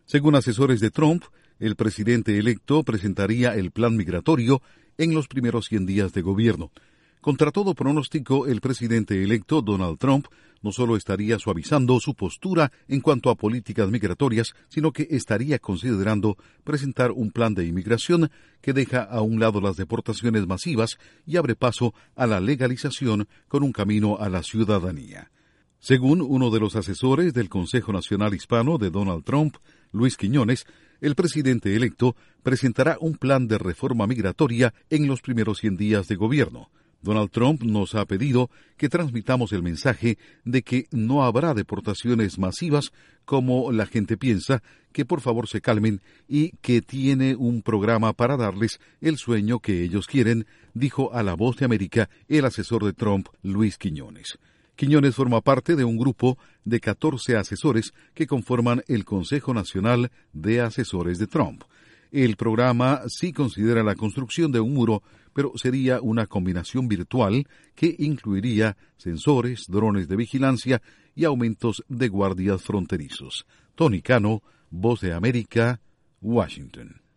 Según asesores de Trump, el presidente electo presentaría el plan migratorio en los primeros 100 días de gobierno. Contra todo pronóstico, el presidente electo Donald Trump no solo estaría suavizando su postura en cuanto a políticas migratorias, sino que estaría considerando presentar un plan de inmigración que deja a un lado las deportaciones masivas y abre paso a la legalización con un camino a la ciudadanía. Según uno de los asesores del Consejo Nacional Hispano de Donald Trump, Luis Quiñones, el presidente electo presentará un plan de reforma migratoria en los primeros 100 días de gobierno. Donald Trump nos ha pedido que transmitamos el mensaje de que no habrá deportaciones masivas como la gente piensa, que por favor se calmen y que tiene un programa para darles el sueño que ellos quieren, dijo a La Voz de América el asesor de Trump, Luis Quiñones. Quiñones forma parte de un grupo de 14 asesores que conforman el Consejo Nacional de Asesores de Trump. El programa sí considera la construcción de un muro, pero sería una combinación virtual que incluiría sensores, drones de vigilancia y aumentos de guardias fronterizos. Tony Cano, Voz de América, Washington.